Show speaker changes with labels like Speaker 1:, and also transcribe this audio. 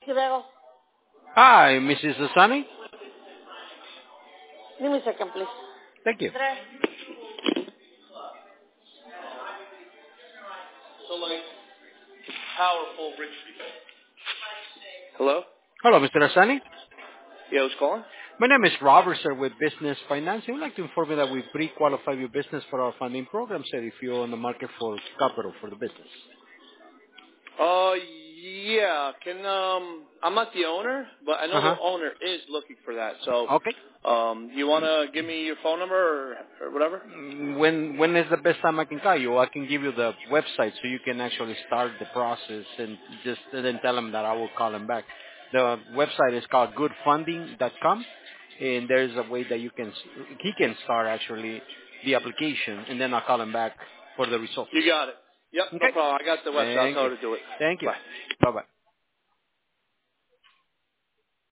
Speaker 1: Griego.
Speaker 2: Hi, Mrs. Asani.
Speaker 1: Give me a second, please.
Speaker 2: Thank you.
Speaker 3: So, like, powerful rich people. Hello?
Speaker 2: Hello, Mr. Asani.
Speaker 3: Yeah, who's calling?
Speaker 2: My name is Robert, sir, with Business Finance. I would like to inform you that we pre-qualify your business for our funding program, sir, if you're on the market for capital for the business.
Speaker 3: Yeah. I'm not the owner, but I know the owner is looking for that. So,
Speaker 2: Okay.
Speaker 3: you want to give me your phone number or whatever?
Speaker 2: When is the best time I can call you? I can give you the website so you can actually start the process and just then tell him that I will call him back. The website is called goodfunding.com, and there's a way that he can start actually the application, and then I'll call him back for the results.
Speaker 3: You got it. Yep,
Speaker 2: Okay.
Speaker 3: no problem. I got the website. I'll tell her to do it.
Speaker 2: Thank you.
Speaker 3: Bye.
Speaker 2: Bye-bye.